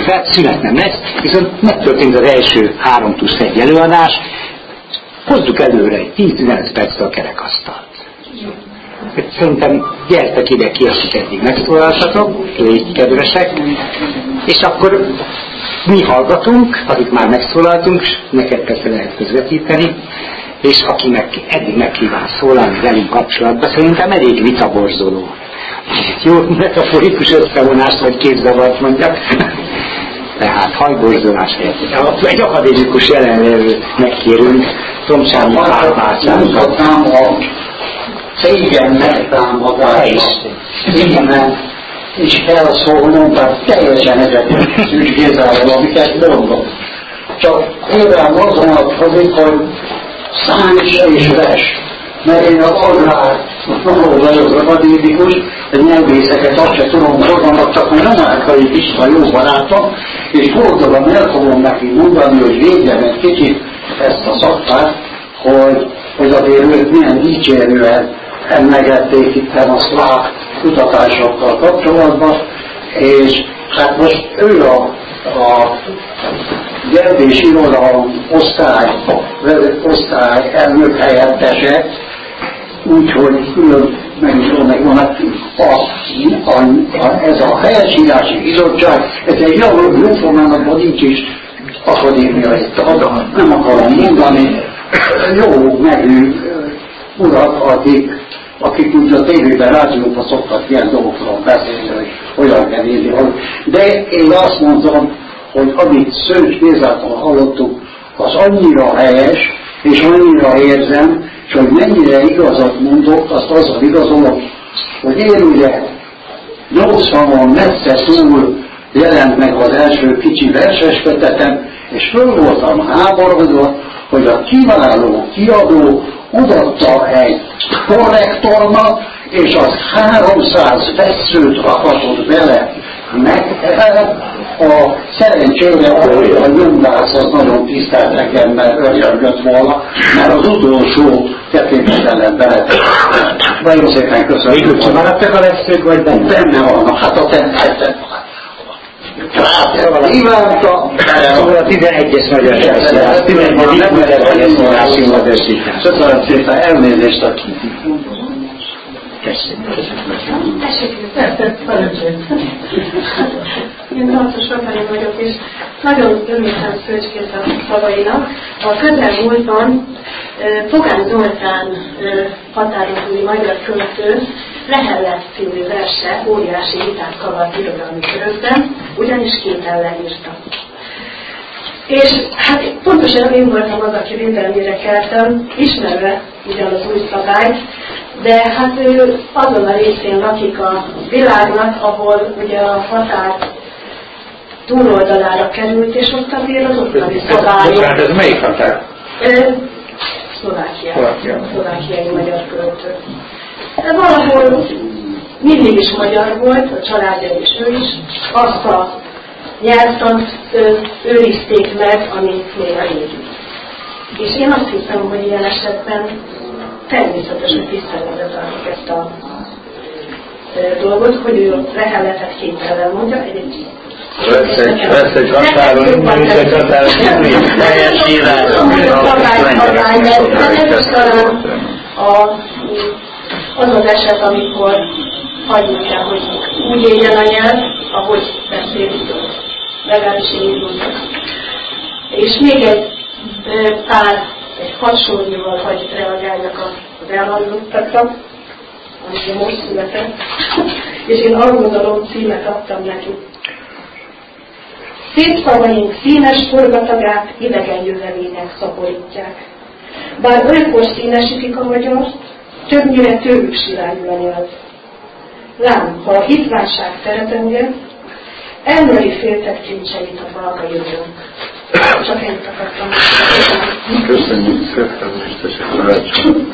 fel, szünet nem lesz, viszont megtörtént az első 3+1 előadás, hozzuk előre egy 10-15 percre a kerekasztalt. Szerintem gyertek ide ki, akik eddig megszólaltatok, légy kedvesek, és akkor mi hallgatunk, akik már megszólaltunk, neked persze lehet közvetíteni, és aki eddig meg kíván szólalni velünk kapcsolatban, szerintem elég vitaborzoló. Jó metaforikus összevonást vagy képzavart mondjak. Tehát hajborzolás. Egy akadémikus jelenlévőt megkérünk, Tomcsányi Pál bátyánkat. A cégem megtámadást innen is felszólnom, tehát teljesen egyetem Szűcs Gézával, amiket mondom. Csak éven azon adkozik, hogy Száns és Ves, mert én az agrár, ahol vagyok akadémikus, de nyelvészeket azt se tudom hozanak, csak hogy nem Árkai István jó barátom, és boldogan el fogom neki mondani, hogy védjem egy kicsit ezt a szakmát, hogy azért ők milyen dicsérően emlegették itt a szláv kutatásokkal kapcsolatban, és hát most ő a nyelv és irodalom osztály elnök helyettese, úgyhogy külön megmondom, ez a helyesírási bizottság, ez egy jó formának nincs is akadémiai tag, nem akarom mondani, jó megű urak, akik úgy a tévében, rádióban szoktak ilyen dolgokról beszélni, hogy olyan kell írni. De én azt mondom, hogy amit Szőcs Gézától hallottuk, az annyira helyes, és annyira érzem, és hogy mennyire igazat mondok, azt azzal igazolok, hogy én ugye 80-on messze túl jelent meg az első kicsi verseskötetem, és föl voltam háborodva, hogy a kiváló kiadó odaadta egy korrektornak, és az 300 vesszőt rakatott bele meg. A szerencsére a nyomdász az nagyon tisztelt nekem, mert örjölgött volna, mert az utolsó kettébetelem bele. Nagyon szépen köszönöm. Végül kimaradtak a vesszők, vagy benne? Benne vannak, hát a tettem. Kívánta! Szóval a 11-es magyar versenyben, a 11-es magyar szólási modesítás. Köszönöm szépen, elnézést a Tessék. Én Tartos Rafael vagyok, és nagyon örültem Szőcs Géza szavainak. A közelmúltban Pogány Zoltán határon túli magyar költő Lehellett című verse óriási vitát kavart irodalmi körökben, ugyanis 2 ellen írta. És hát pontosan én voltam az, aki védelmére keltem, ismerve ugyan az új szabályt, de hát ő azon a részén lakik a világnak, ahol ugye a határ túloldalára került, és ott azért az ottani szabályok... Hát ez melyik határ? Szlovákiai magyar költő. De valahol mindig is magyar volt, a családja és ő is, azt a nyelvtant őrizték meg, ami még a régi. És én azt hiszem, hogy ilyen esetben természetesen tiszteletbe tartjuk ezt a dolgot, hogy ő Lehelletet 2 ellen mondja, Lesz egy határon, nincs egy határon, teljes írás. Az az eset, amikor hagyni kell, hogy úgy éljen a nyelv, ahogy beszélik, legalábbis én így mondom. És még egy hasonlóval, hogy reagáljak az elhangzottakra, amit most született, és én aggodalom címet adtam neki. Szép szavaink színes forgatagát idegen jövevények szaporítják. Bár olykor színesítik a magyart, többnyire tőlük sirányul a nyelv. Lám, ha a hitvánság teretenged, elnyeli féltett kincseit a valga jövőnk. Csak ennyit akartam. Köszönjük szépen, Mr. Karácsony.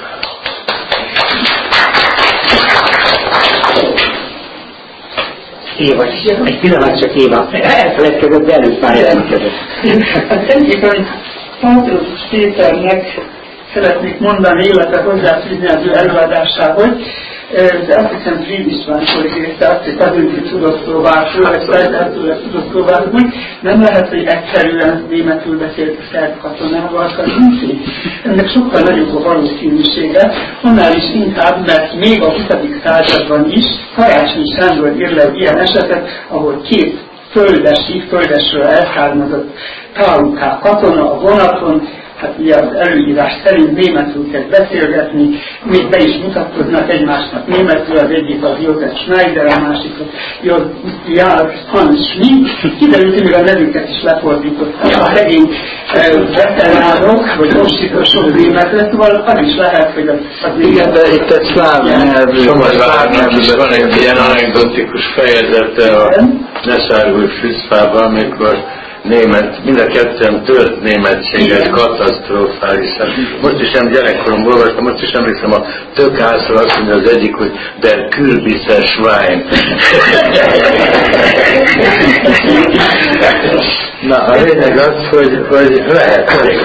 Éva, egy pillanat csak Éva. Elfeledkezett, de előtt már jelentkezett. Egyébként Tartos Péternek szeretnék mondani, illetve hozzáfűzni az ő előadásához, de azt hiszem Fried István korrigálta azt, hogy tanulni tudott szlovákul, vagy szerzőtől tudott szlovákul, nem lehet, hogy egyszerűen németül beszélt a szerb katonával, hanem ennek sokkal nagyobb a valószínűsége, annál is inkább, mert még a 20. században is Karácsony Sándor ír le ilyen esetet, ahol két földesről elszármazott KUK katona a vonaton, hát ugye az előírás szerint németül kell beszélgetni, még be is mutatkoznak egymásnak németül, az egyik az Josef Schneider, a másik az Hans Schmidt, kiderült, hogy még a nevüket is lefordították a regény veteránok, vagy most német lesz, szóval az is lehet, hogy az igen, de itt egy szláv nyelvű, van egy ilyen anekdotikus fejezete a Leszárgói Fritzfában, amikor német, mind a ketten tört németséget, katasztrofálisan. Most is gyerekkoromban olvastam, most is emlékszem a Tökhászra azt mondja az egyik, hogy der Kürbiszer Schwein. Na, a lényeg az, hogy lehet.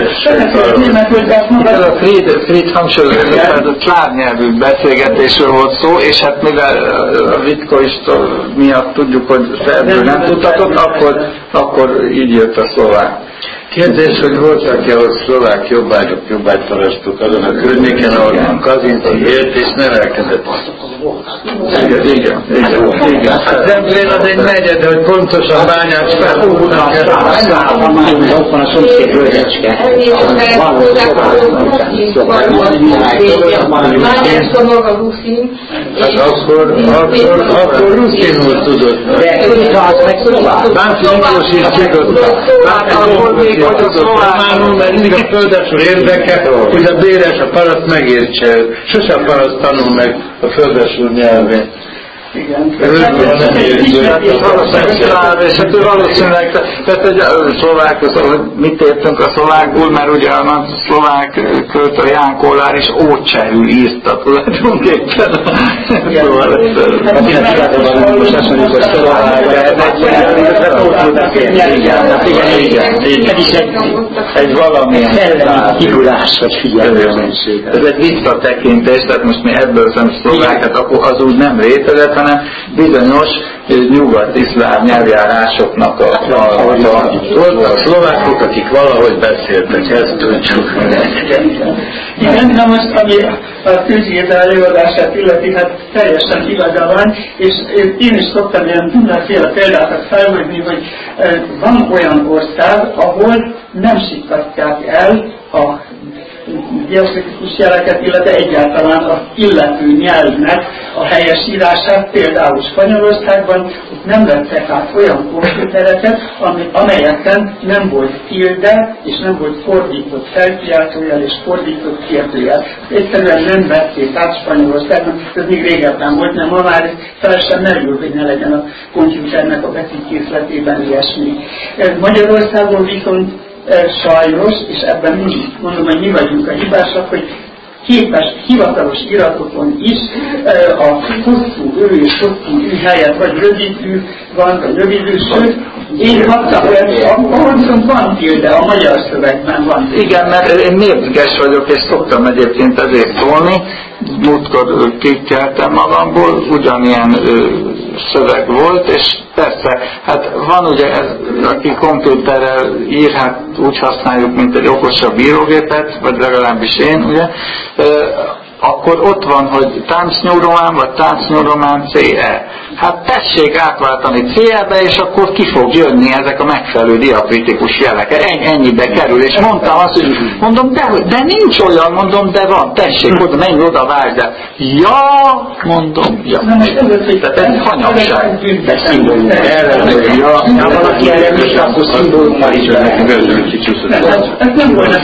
A Fried hangsúlyozza, hogy a szláv nyelvű beszélgetésről volt szó, és hát mivel a Vitkovics miatt tudjuk, hogy szerből nem tudtatott, akkor így jött a szlovák. Kérdés, hogy voltak-e ahol szlovák jobbágyparasztok azon a környéken, ahol Kazinci élt és nevelkedett. Igen. Hát Zemplén az egy negyed, hogy pontosan Bányás felhúznak el. Ott van a szomszéd völgyecske. Bányáska maga Ruszin. Hát akkor ruszkinul tudott. De az meg szlovák. Bánci Miklós is tudott. Hogy a szlovánul, mert mindig a földesúr érdeke, hogy a béres, a paraszt megértse. Sose a paraszt tanul meg a földesúr nyelvén. Igen. És hát valószínűleg, tehát egy szlovák, hogy mit értünk a szlovákul, mert ugye a szlovák költő Ján Kollár is ócsehül írta tulajdonképpen. Most azt mondjuk, hogy szlovák, ez is egy valamilyen szellemi higulás, vagy figyelmezenség. Ez egy visszatekintés, tehát most mi ebből szem szlovákat, akkor az úgy nem létezett, hanem bizonyos nyugat-iszlám nyelvjárásoknak Voltak a szlovákok, akik valahogy beszéltek, ezt tudjuk. Igen, na most, ami a Tűzgérdel előadását illeti, hát teljesen igaza van, és én is szoktam ilyen mindenféle példákat felhozni, hogy van olyan ország, ahol nem siktatják el a diakritikus jeleket, illetve egyáltalán az illető nyelvnek a helyesírását, például Spanyolországban ott nem vettek át olyan komputereket, amelyeken nem volt tilde, és nem volt fordított felkiáltójel és fordított kérdőjel. Egyszerűen nem vették át Spanyolországban, ez még régebben volt, mert ma már fel sem merül, hogy ne legyen a komputernek a betűkészletében ilyesmi. Magyarországon viszont sajnos, és ebben mindig mondom, hogy mi vagyunk a hibásak, hogy képes hivatalos iratokon is a hosszú ő és hosszú ő helyett vagy rövid ő van, vagy rövid ő, sőt, én kaptam olyan, ahol viszont van tilde, a magyar szövegben van. Igen, mert én mérges vagyok, és szoktam egyébként ezért szólni. Múltkor kikeltem magamból, ugyanilyen szöveg volt, és persze, hát van ugye, aki komputerrel ír, hát úgy használjuk, mint egy okosabb írógépet, vagy legalábbis én, ugye, akkor ott van, hogy táncnyúromán, vagy táncnyúromán CE. Hát tessék átváltani CE-be, és akkor ki fog jönni ezek a megfelelő diakritikus jelek. Ennyibe kerül, és mondtam azt, hogy mondom, de nincs olyan, mondom, de van, tessék, oda, menj oda, vágd el. Ja, mondom, ja. Tehát ez hanyagság. De szimbólum. Ha valaki erre is, akkor szimbólummal is Ez nem volna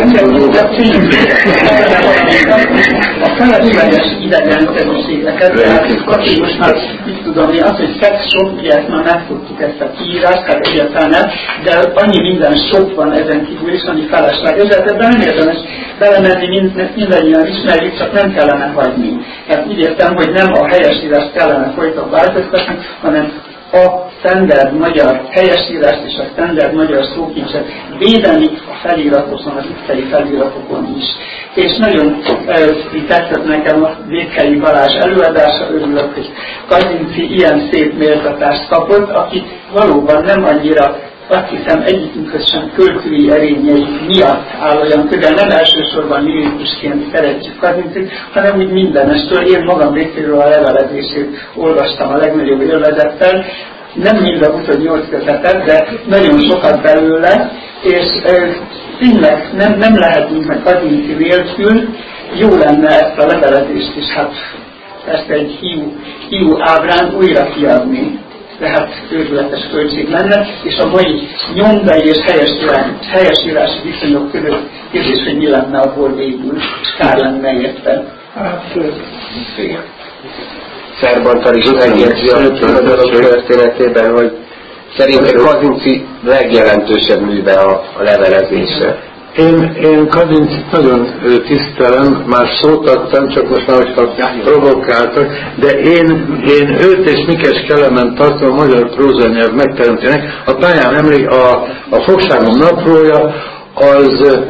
a felesleges idegenszerűségeket, akkor most már így tudom, az, hogy sex shop, ugye ezt már megtudtuk ezt a kiírást, tehát egyáltalán nem, de annyi minden shop van ezen kívül is, ami felesleges, de ebben nem érdemes belemenni, mindannyian ismerjük, csak nem kellene hagyni. Tehát úgy értem, hogy nem a helyesírást kellene folyton változtatni, hanem a standard magyar helyesírást és a standard magyar szókincset védeni a feliratokon, az ittei feliratokon is. És nagyon tetszett nekem a Vétkei Balázs előadása, örülök, hogy Kazinczy ilyen szép méltatást kapott, aki valóban nem annyira, azt hiszem, egyikünkhöz sem költői erényei miatt áll olyan közel, nem elsősorban lirikusként szeretjük Kazinczyt, hanem úgy mindenestől. Én magam részéről a levelezését olvastam a legnagyobb élvezettel, nem mind a 28 kötetet, de nagyon sokat belőle, és tényleg nem lehetünk meg Kazinczy nélkül, jó lenne ezt a levelezést is, hát persze egy hiú ábrán újra kiadni, tehát őrületes költség lenne, és a mai nyomdai és helyesírási viszonyok között kérdés, hogy mi lenne abból végül, kár lenne érte. Hát, igen. Szerbantal is megjegyzi a dolog történetében, hogy szerintem Kazinczy legjelentősebb műve a levelezése. Én Kazinczyt nagyon tisztelem, már szót adtam, csak most már, hogyha provokáltak, de én őt és Mikes Kelemen tartom a magyar prózanyelv megteremtének. A pályán a Fogságom naplója az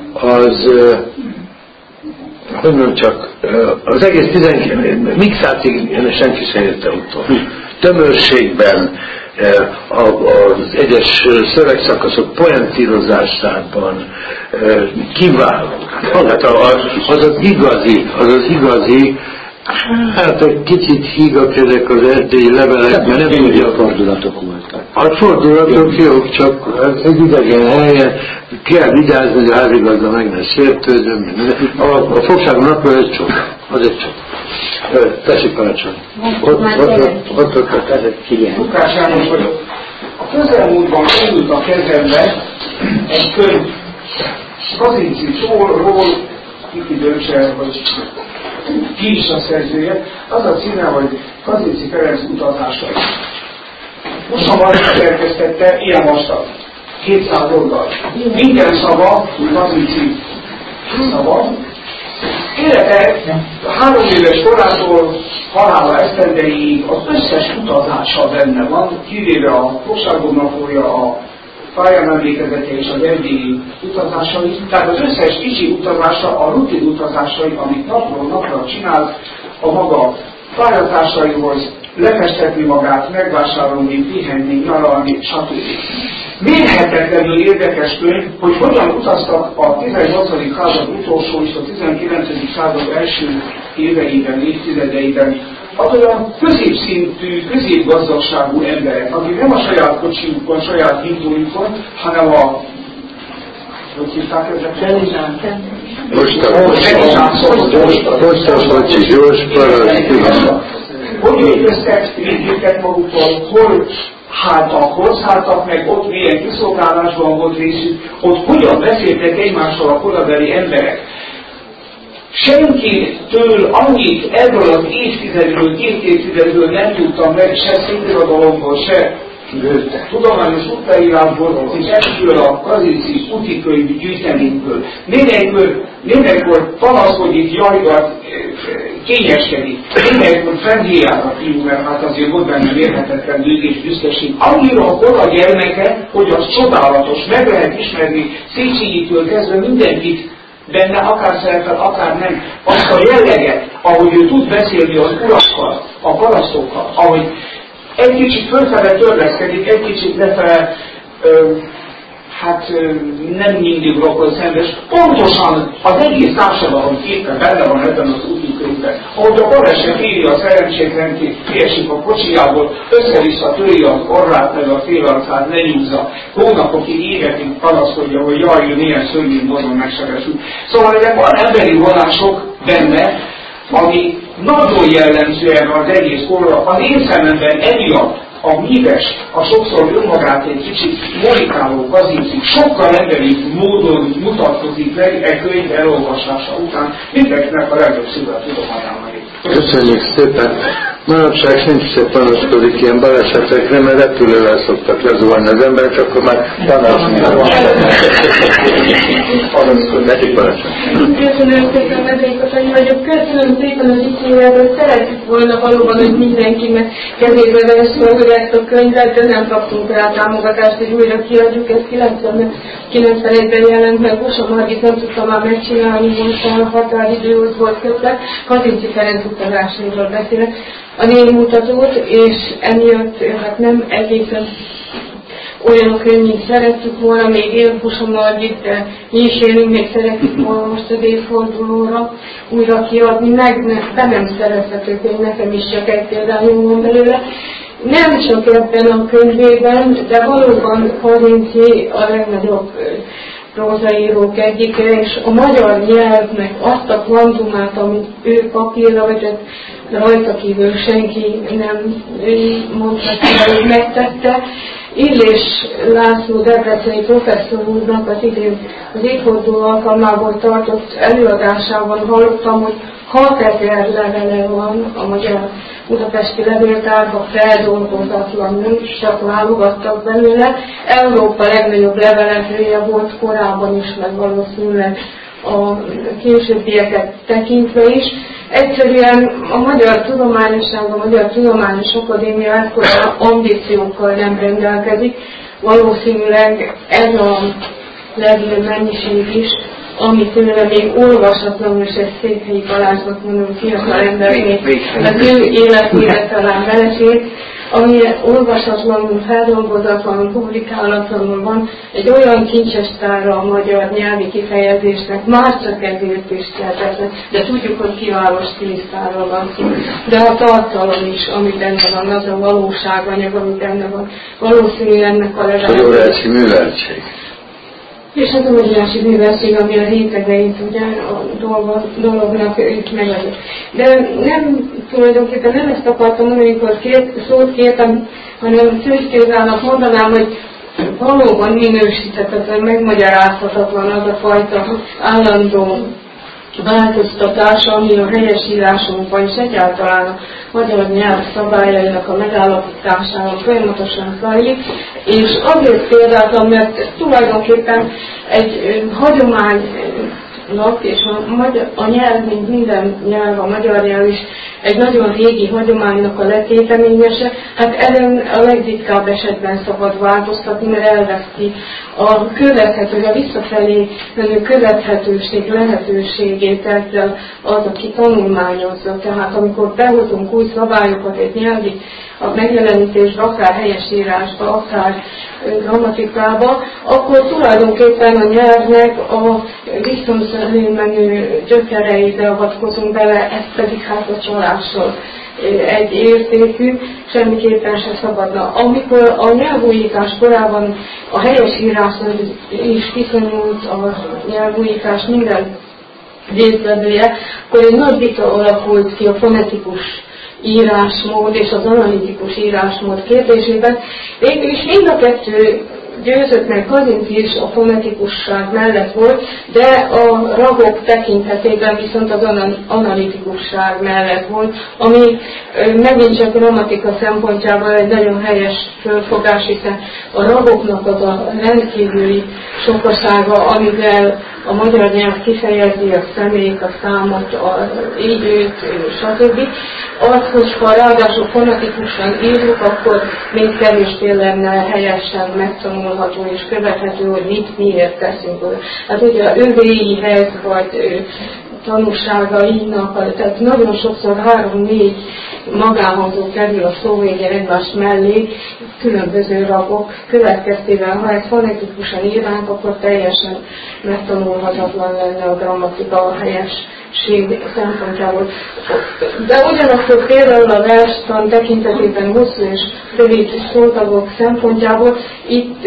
hogy mondjam csak, az egész 19. Mixácig senki se érte utol. Tömörségben, az egyes szövegszakaszok poentírozásában kiváló. Az igazi, hát egy kicsit hígak ezek az erdélyi levelek, mert nem tudja. A fordulatok voltak. A fordulatok jók, csak egy idegen helyen kell vigyázni, hogy a házigazda meg ne sértődjön. A Fogságom naplója egy csoda. Az egy csoda. Tessék parancsolni. Ott ez egy figyelm. Lukács János vagyok. A közelmúltban került a kezembe egy könyv Kazinczyról, ki döntse, hogy ki is a szerzője. Az a címe, hogy Kazinczy Ferenc utazásai. Most szerkesztette, ilyen vastag, 200 oldal. Minden szava, Kazinczy szava. Élete 3 éves korától halála esztendeig az összes utazása benne van, kivéve a Fogságom naplója, a pályánemlékezete és az erdélyi utazásai, tehát az összes kicsi utazása, a rutin utazásai, amit napról napra csinált, a maga pályatársaihoz, lefestetni magát, megvásárolni, pihenni, nyaralni, stb. Mérhetetlenül érdekes könyv, hogy hogyan utaztak a 18. század utolsó és a 19. század első éveiben, évtizedeiben az olyan középszintű, középgazdagságú emberek, akik nem a saját kocsiukon, saját hintójukon, hanem a hogy hívták ezeket? Postakocsi, gyors paraszt. Hogy végeztek őket magukkal, hol szálltak meg, ott milyen kiszolgálásban volt részük, ott hogyan beszéltek egymással a korabeli emberek. Senkitől annyit ebből az évtizedről, 2 évtizedről nem tudtam meg, se szépirodalomból, se tudományos útleírásból, és ebből a Kazinczy útikönyv gyűjteményből. Mindenkor panaszkodik, jajgat, kényeskedik. Mindenkor fennhéjál a fiú, mert hát azért volt benne mérhetetlen nők és büszkeség. Annyira a kora gyermeke, hogy az csodálatos, meg lehet ismerni Széchenyi-től kezdve mindenkit benne, akár szerepel, akár nem. Azt a jelleget, ahogy ő tud beszélni az urakkal, a parasztokkal, ahogy egy kicsit fölfele törleszkedik, egy kicsit lefele, nem mindig rokon szenves. Pontosan az egész társadalom képen benne van ebben az útikönyvben. Ahogy a baleset írja a szerencsétlenként, kiesik a kocsijából, össze-vissza töri az orrát, meg a félarcát, lenyúzza. Hónapokig, évekig panaszkodja, hogy jaj, ő milyen szörnyű módon megsebesül. Szóval ezek van emberi vonások benne, ami nagyon jellemző ebben az egész korra. Az én szememben emiatt a míves, a sokszor önmagát egy kicsit morikáló Kazinczy sokkal emberi módon mutatkozik meg e könyv elolvasása után, mindenkinek a legjobb szívvel tudományában. Köszönjük szépen! Manapság sincs se panaszkodik ilyen balesetekre, mert repülővel szoktak lezuhanni az emberek, akkor már panaszkodnak. Panaszkodnak, baleset. Köszönöm szépen, Medvékatany vagyok. Köszönöm szépen az ítéletet. Szeretjük volna valóban, hogy mindenkinek kezébe vesse hogy ezt a könyvet, de nem kaptunk rá támogatást, hogy újra kiadjuk. Ez 91-ben jelent meg. Busa Margit nem tudta már megcsinálni, most a határidő volt kötve. Kazinci Ferenc utazásairól beszélek. A névmutatót, és emiatt hát nem egészen olyan könnyű szerettük volna, még él Busa Margit, de mi is élünk, még szeretjük volna most az évfordulóra újra kiadni, de nem szerezhető könyv, nekem is csak egy példányom van belőle. Nem csak ebben a könyvében, de valóban Kazinci a legnagyobb prózaírók egyike, és a magyar nyelvnek azt a kvantumát, amit ő papírra vetett, rajta kívül senki nem mondhatja, hogy megtette. Illés László debreceni professzor úrnak az évforduló alkalmából tartott előadásában hallottam, hogy 6000 levele van a magyar budapesti levéltárban feldolgozatlanul, csak válogattak belőle. Európa legnagyobb levelezője volt korábban is, meg valószínűleg a későbbieket tekintve is. Egyszerűen a Magyar Tudományosság, a Magyar Tudományos Akadémia ekkora ambíciókkal nem rendelkezik. Valószínűleg ez a levél mennyiség is, ami tőle még olvasatlanul, és ezt Székhelyi Balázsnak mondom fiatal embernek, az ő életére talán beleség, ami olvasatlanul, feldolgozatlanul, publikálatlanul van, egy olyan kincses tára a magyar nyelvi kifejezésnek, már csak ezért is tehetetlen, de tudjuk, hogy kiváló stilisztáról van szó. De a tartalom is, ami benne van, az a valóságanyag, ami benne van, valószínűleg ennek a legalább. Az óriási műveltség. És az óriási műveltség, ami a rétegeit ugye a dolognak megadja. De nem tulajdonképpen nem ezt akartam mondani, amikor szót kértem, hanem Szőcs Gézának mondanám, hogy valóban minősíthetetlen, megmagyarázhatatlan az a fajta állandó változtatás, ami a helyesírásunkban és egyáltalán a magyar nyelv szabályainak a megállapításával folyamatosan zajlik, és azért példátlan, mert tulajdonképpen egy hagyománynak, és a nyelv, mint minden nyelv, a magyar nyelv is egy nagyon régi hagyománynak a letéteményese, hát ezen a legritkább esetben szabad változtatni, mert elveszti a követhető, a visszafelé menő követhetőség lehetőségét ezzel az, aki tanulmányozza. Tehát amikor behozunk új szabályokat egy nyelvi a megjelenítésbe, akár helyesírásba, akár grammatikába, akkor tulajdonképpen a nyelvnek a visszafelé menő gyökereibe avatkozunk bele, ez pedig hát a csalással egy értékű, semmiképpen se szabadna. Amikor a nyelvújítás korában a helyesírásnak is viszonyult a nyelvújítás minden résztvevője, akkor egy nagy vita alakult ki a fonetikus írásmód és az analitikus írásmód kérdésében. Végül is mind a kettő győzött meg, Kazinci is a fonetikusság mellett volt, de a ragok tekintetében viszont az analitikusság mellett volt, ami megint csak grammatika szempontjából egy nagyon helyes fölfogás, hiszen a ragoknak az a rendkívüli sokasága, amivel a magyar nyelv kifejezi a személyt, a számot, az időt, stb. Az, hogyha ráadásul fonetikusan írjuk, akkor még kevésbé lenne helyesen megtanulható és követhető, hogy mit miért teszünk oda. Hát ugye övéihez vagy tanúságainak, tehát nagyon sokszor 3-4 magánhangzó kerül a szóvégén egymás mellé, különböző ragok következtében, ha ezt fonetikusan írnánk, akkor teljesen megtanulhatatlan lenne a grammatika a helyesség szempontjából. De ugyanakkor például a verstan tekintetében hosszú és rövid szótagok szempontjából itt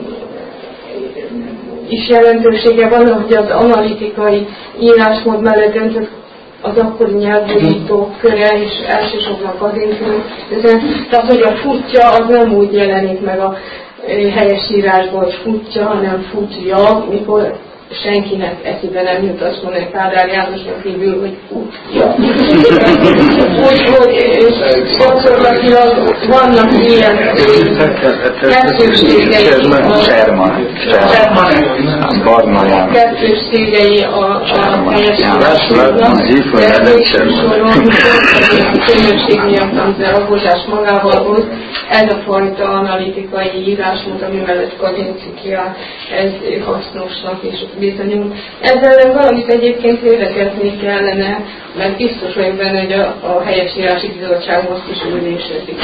is jelentősége van, hogy az analitikai írásmód mellett döntött az akkori nyelvújítók köre, és elsősorban Kazinci. Tehát, hogy a futja, az nem úgy jelenik meg a helyes írásban, hogy futja, hanem futja, mikor senkinek eszébe nem jut azt mondani, Kádár Jánoson kívül, hogy és gyakorlatilag vannak ilyen kettősségei a helyesírásoknak, de végső soron könnyebbség miatt, amit a rabolás magával hoz, ez a fajta analitikai írásmód, ami mellett Kazinczy kiáll, ez hasznosnak és bizonyul. Ezzel valamit egyébként érdekelni kellene, mert biztos vagyok benne, hogy a helyesírási bizottság most is ülésezik.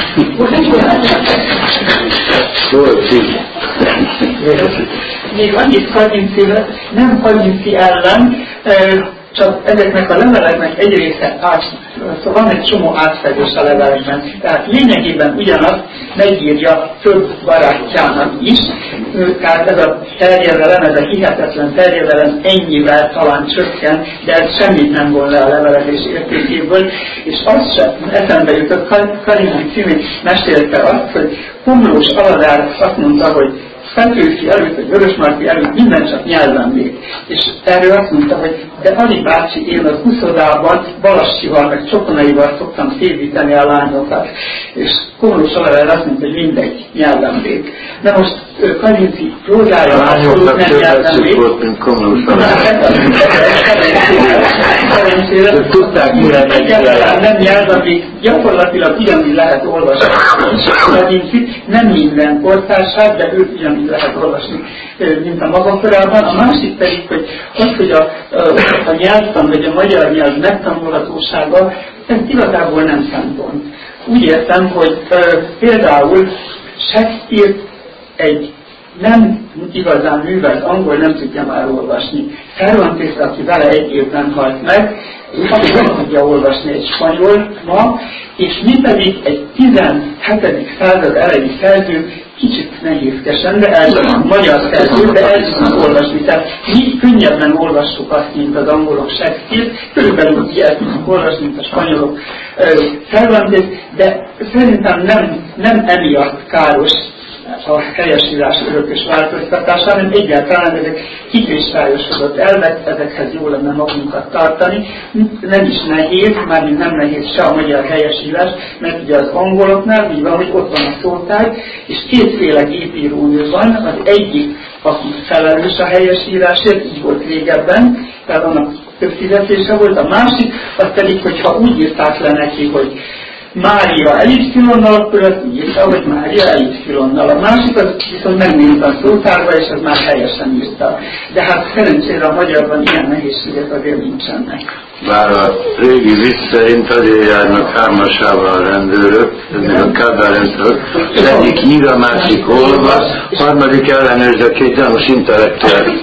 Még annyit Kazinczyra, nem Kazinczy ellen, csak ezeknek a leveleknek egy része szóval van egy csomó átfedés a levelekben. Tehát lényegében ugyanazt megírja több barátjának is, tehát ez a terjedelem, ez a hihetetlen terjedelem ennyivel talán csökken, de ez semmit nem von le a levelezés értékéből, és az sem eszembe jutott, Karinti című mesélte azt, hogy Komlós Aladár azt mondta, hogy Petőfi előtt, vagy Vörösmarty előtt minden csak nyelven lép. És erről azt mondta, hogy de Ali bácsi, én az uszodában Balassival, meg Csokonaival szoktam szédíteni a lányokat. És Komlós Aladár azt mondta, hogy mindegy, nyelven lép. De most Kazinczy prózája abszolút nem nyelven lép. Volt, mint Komlós Aladár. Tudták, mire egyáltalán nem nyelven lép. Gyakorlatilag ugyanúgy lehet olvasni Kazinczyt, nem minden kortársát, de őt ugyanúgy lehet olvasni, mint a maga korában. A másik pedig, hogy az, hogy a nyelvtan, vagy a magyar nyelv megtanulhatósága, ez igazából nem szempont. Úgy értem, hogy például Shakespeare egy nem igazán művelt angol nem tudja már olvasni. Cervantes, aki vele egy évben halt meg, aki nem tudja olvasni egy spanyol ma, és mi pedig egy 17. század elejé szerző, kicsit nehézkesen, de el magyar szerző, de el tudnak olvasni. Tehát mi könnyebben olvassuk azt, mint az angolok Shakespeare, körülbelül úgy el tudnak olvasni, mint a spanyolok Cervantes, de szerintem nem emiatt káros a helyesírás örökös változtatása, hanem egyáltalán ezek kikristályosodott elvek, ezekhez jó lenne magunkat tartani. Nem is nehéz, mármint nem nehéz se a magyar helyesírás, mert ugye az angoloknál így van, hogy ott van a szótár, és kétféle gépírónő van, az egyik, aki felelős a helyesírásért, így volt régebben, tehát annak több fizetése volt, a másik, az pedig, hogyha úgy írták le neki, hogy Mária elipszilonnal, akkor azt úgy írta, hogy Mária elipszilonnal. A másik az viszont megnézte a szótárba, és az már helyesen írta. De hát szerencsére a magyarban ilyen nehézségek azért nincsenek. Bár a régi vicc szerint azért járnak hármasával a rendőrök, ez még a Kádár-rendszerök, az egyik ír, a másik olvas, harmadik ellenőrz a két gyanús intellektuális.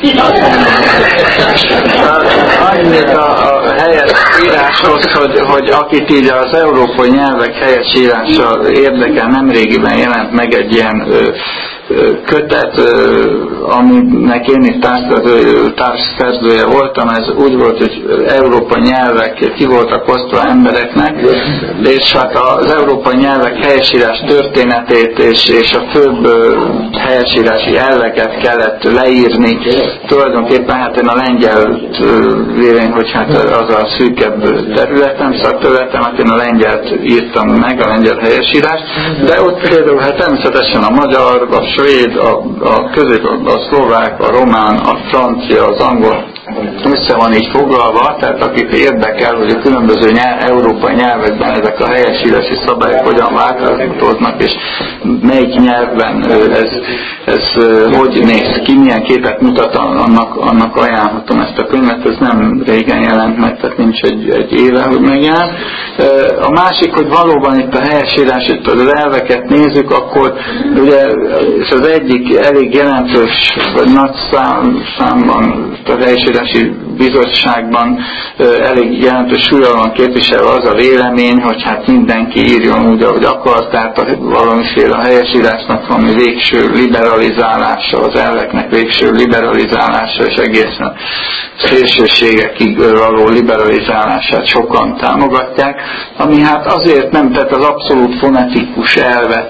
Annyit a helyes íráshoz, hogy akit így az európai nyelvek helyes írása érdekel, nemrégiben jelent meg egy ilyen kötet, aminek én is társszerzője voltam, ez úgy volt, hogy európai nyelvek ki voltak osztva embereknek, és hát az európai nyelvek helyesírás történetét és a főbb helyesírási elveket kellett leírni. Tulajdonképpen hát én a lengyel vélemény, hogy hát az a szűkebb területem, szakterületem, hát én a lengyelt írtam meg, a lengyel helyesírás, de ott például hát természetesen a magyar, a svéd, a szlovák, a román, a francia, az angol össze van így foglalva, tehát akit érdekel, hogy a különböző európai nyelvekben ezek a helyesírási szabályok hogyan változnak, és melyik nyelvben ez hogy néz ki, milyen képet mutat, annak ajánlhatom ezt a könyvet, ez nem régen jelent meg, tehát nincs egy éve, hogy megjelent. A másik, hogy valóban itt a helyesírás, itt az elveket nézzük, akkor ugye és az egyik elég jelentős, vagy nagy számban a helyesírási bizottságban elég jelentős súlya van képviselve az a vélemény, hogy hát mindenki írjon úgy, ahogy akar, tehát valamiféle helyesírásnak valami végső liberalizálása, az elveknek végső liberalizálása, és egészen szélsőségekig való liberalizálását sokan támogatják, ami hát azért nem, tehát az abszolút fonetikus elvet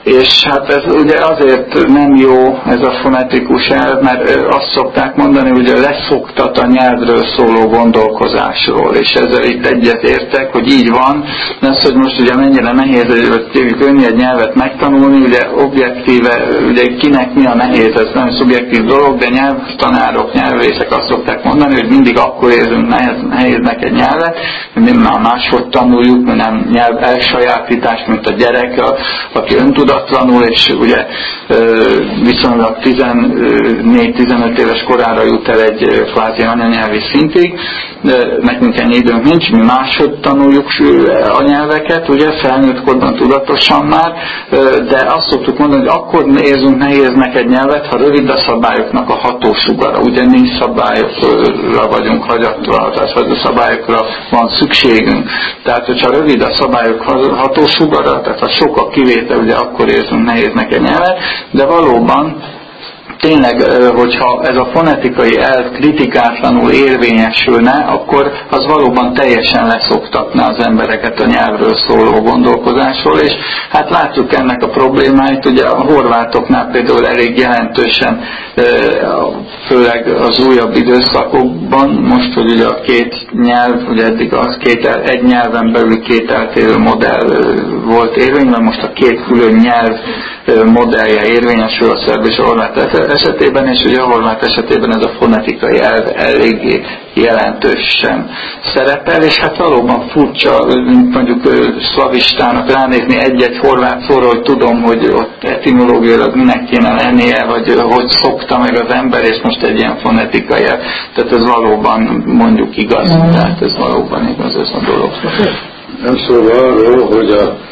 És hát ez ugye azért nem jó ez a fonetikus elv, mert azt szokták mondani, hogy leszoktat a nyelvről szóló gondolkozásról, és ezzel itt egyetértek, hogy így van, de az, hogy most ugye mennyire nehéz, vagy könnyű egy nyelvet megtanulni, ugye objektíve, ugye kinek mi a nehéz, ez nem szubjektív dolog, de nyelvtanárok, nyelvészek azt szokták mondani, hogy mindig akkor érzünk nehéznek egy nyelvet, hogy mi már máshogy tanuljuk, mi nem nyelv elsajátítás, mint a gyerek, aki öntudatlanul, és ugye viszonylag 14-15 éves korára jut el egy kvázi anyanyelvi szintig. Nekünk ennyi időnk nincs, mi máshogy tanuljuk a nyelveket, ugye felnőtt korban tudatosan már, de azt szoktuk mondani, hogy akkor érzünk nehéznek egy nyelvet, ha rövid a szabályoknak a hatósugara. Ugye mi szabályokra vagyunk hagyatva, tehát a szabályokra van szükségünk. Tehát, hogyha rövid a szabályok hatósugara, tehát ha sok a kivétel, ugye akkor érzünk nehéznek egy nyelvet, de valóban tényleg, hogyha ez a fonetikai elv kritikátlanul érvényesülne, akkor az valóban teljesen leszoktatna az embereket a nyelvről szóló gondolkozásról, és hát látjuk ennek a problémáit, ugye a horvátoknál például elég jelentősen, főleg az újabb időszakokban, most, hogy ugye a két nyelv, ugye eddig az egy nyelven belül két eltérő modell volt érvényben, most a két külön nyelv modellje érvényesül a szerb és a horvát esetében, és ugye a horvát esetében ez a fonetikai elv eléggé jelentősen szerepel, és hát valóban furcsa, mondjuk szlavistának ránézni egy-egy horvát szóra, hogy tudom, hogy ott etimológiailag minek kéne lennie, vagy hogy szokta meg az ember, és most egy ilyen fonetikai elv. Tehát ez valóban mondjuk igaz, tehát ez valóban igaz ez a dolog. Nem szól arról, hogy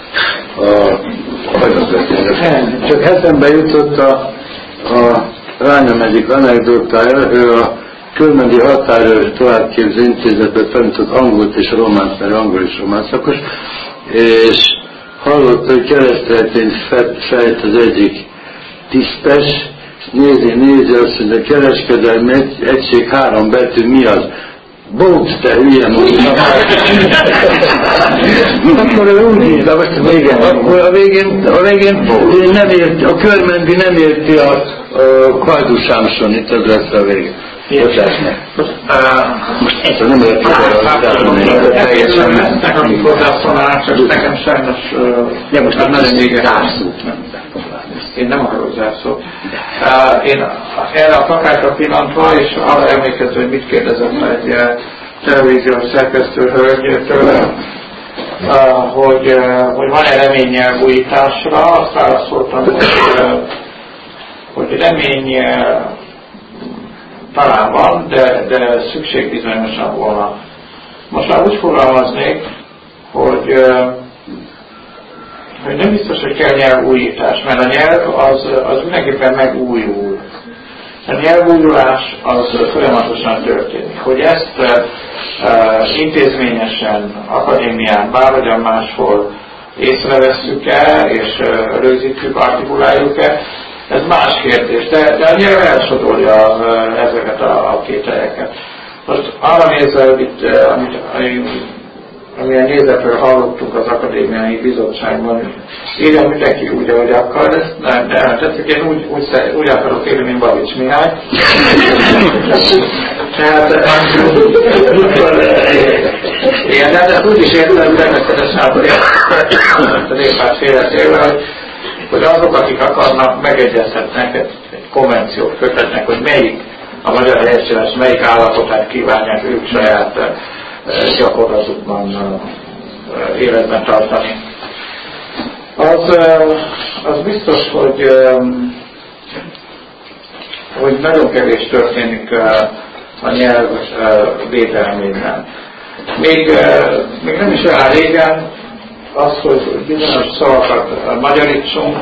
csak eszembe jutott a Rányom egyik anekdotája, ő a Körmendi Határőr Továbbképző Intézetben tanított angolt és románt, mert angol és román szakos, és hallotta, hogy kereszteltényt fejt az egyik tisztes, nézi, azt mondja, kereskedelmi egység 3 betű, mi az? Bót, te hülye mondja. Akkor ő úgy írta, akkor a végén nem érti, a Körmendi nem érti a Kajdu Sámson, itt az lesz a vége. Most ezt nem érti a teljesen nekem hozzászólnál, csak nekem sajnos nem nagyon éget zárszót. Én nem akarok zárszót. Én erre a plakátra pillantva, és arra emlékező, hogy mit kérdezett egy televíziós szerkesztő hölgytől, hogy van-e reménye újításra, azt válaszoltam, hogy remény talán van, de szükség bizonyosan volna. Most már úgy fogalmaznék, hogy nem biztos, hogy kell nyelvújítás, mert a nyelv az mindenképpen megújul. A nyelvújulás az folyamatosan történik. Hogy ezt intézményesen, akadémián, bárhogyan máshol észrevesszük-e, és rögzítjük, artikuláljuk-e, ez más kérdés, de a nyelv elsodorja ezeket a kételyeket. Most arra nézve, amilyen nézetről hallottunk az akadémiai bizottságban, írja mindenki úgy, ahogy akar, de tetszik, én úgy akarok élni, mint Babics Mihály. Tehát, igen, de ezt úgy is értem, természetesen a néppárt félretével, hogy azok, akik akarnak, megegyezhetnek egy konvenciót, kötetnek, hogy melyik a magyar helyesírás, melyik állapotát kívánják ők saját gyakorlatukban életben tartani. Az biztos, hogy nagyon kevés történik a nyelv védelmében. Még nem is olyan régen az, hogy bizonyos szavakat magyarítsunk,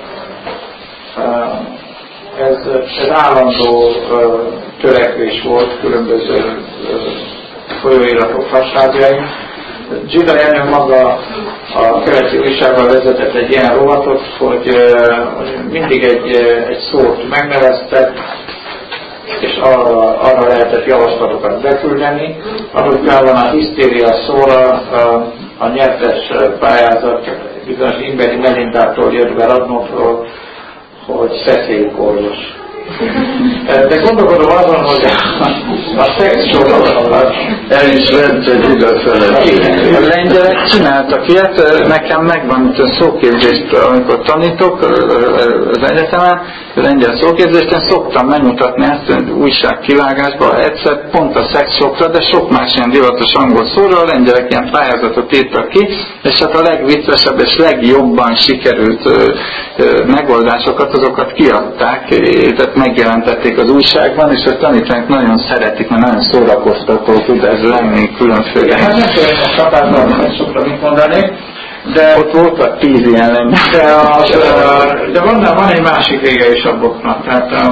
ez állandó törekvés volt különböző folyóiratok hasságain. Zsida Jenő maga a keleti újságban vezetett egy ilyen rovatot, hogy mindig egy szót megneveztek, és arra lehetett javaslatokat beküldeni. Adott van a hisztéria szóra a nyertes pályázat bizonyos Imberi Melindától jött be Radnótról, hogy szeszélyorvos. De gondolkodom azon, hogy a szexsorokat el is vett egy igazfelet. A lengyelek csináltak ilyet, nekem megvan szóképzést, amikor tanítok az egyetemen, lengyel szóképzést, én szoktam megmutatni ezt újságkivágásban, egyszer pont a szexsokra, de sok más ilyen divatos angol szóra, a lengyelek ilyen pályázatot írtak ki, és hát a legviccesebb és legjobban sikerült megoldásokat, azokat kiadták, tehát megjelentették az újságban, és a tanítványok nagyon szeretik, mert nagyon szórakoztató tud ez lenni különféle. Hát nem tudom, a csapátban szokra mit mondani, de ott voltak 10 ilyen lengyel. de van egy másik vége is a boknak, tehát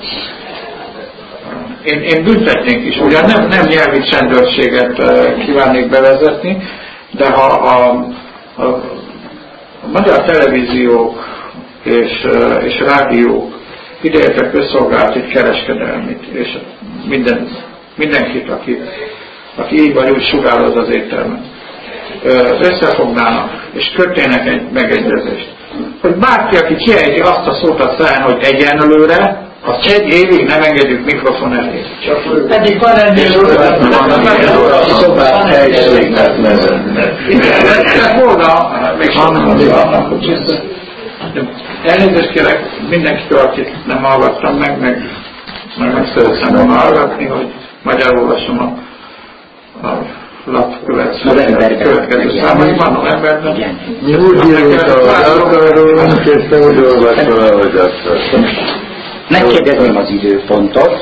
én büntetnék is, ugyan nem nyelvi csendőrséget kívánnék bevezetni, de ha a magyar televíziók és rádiók ideértek közszolgált egy kereskedelmit, és mindenkit, aki így vagy úgy sugároz az éttermen, összefognának, és kötnének egy megegyezést, hogy bárki, aki kiejti azt a szót a száján, hogy egyenlőre, azt 1 évig nem engedjük mikrofon elé. Eddig van ennél a szobát helységnek neveznek. De volna még annak, hogy elnézést kérek mindenkitől, akit nem hallgattam meg szeretném volna hallgatni, hogy magyarul olvasom a lap következő számaiban, novemberben. Mi úgy írunk, ahogy akarunk, és te úgy olvasol, ahogy akarsz. Megkérdezném az időpontot.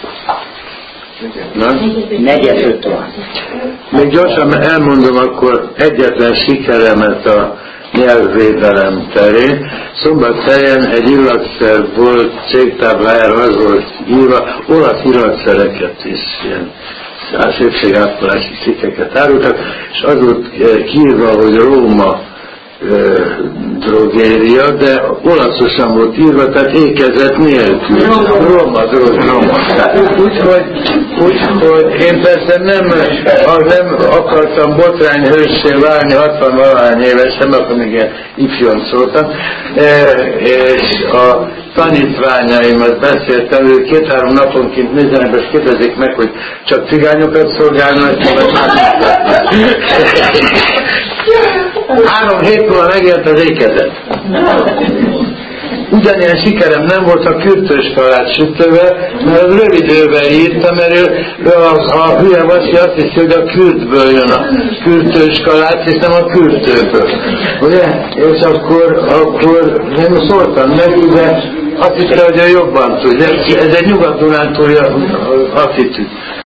4:05 van. Még gyorsan elmondom akkor egyetlen sikeremet a nyelvvédelem terén. Szombathelyen egy illatszer volt cégtáblájára, az volt írva, olasz illatszereket is, ilyen szépségápolási cikkeket árultak, és az volt kiírva, hogy Róma drogéria, de olaszosan volt írva, tehát ékezet nélkül. Roma drogéria. Úgyhogy én persze nem akartam botrányhőssé válni 60-valahány évesen, akkor még ilyen ifjon szóltam, és a tanítványaimat beszéltem, ők 2-3 naponként nézzenek, és kérdezik meg, hogy csak cigányokat szolgálnak, vagy más. 3 hét múlva megjelent az ékezet. Ugyanilyen sikerem nem volt a kürtös kalát sütővel, mert az rövid időben írtam, mert a hülye Vasi azt hiszi, hogy a kürtből jön a kürtös kalát, és nem a kürtőből. Ugye? És akkor nem szóltam neki, de azt hiszem, hogy ő jobban tud. Ez egy Nyugat-Dunántúli attitűd.